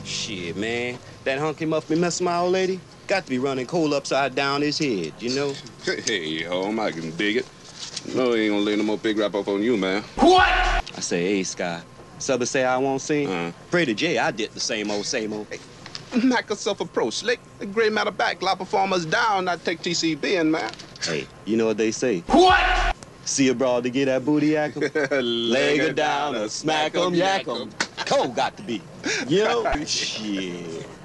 Shit, man. That hunky must be messing my old lady. Got to be running coal upside down his head, you know? Hey, home, I can dig it. No, he ain't gonna lay no more big rap up on you, man. What? I say, hey, Sky. Subba say I won't sing. Pray to Jay, I did the same old, same old. Hey, knock yourself a pro, Slick. The gray matter back, lot performers down, not take TCB in, man. Hey, you know what they say? What? See a broad to get that booty yak 'em? Leg her down or smack 'em, yak 'em. Cole got to be. You know? Shit.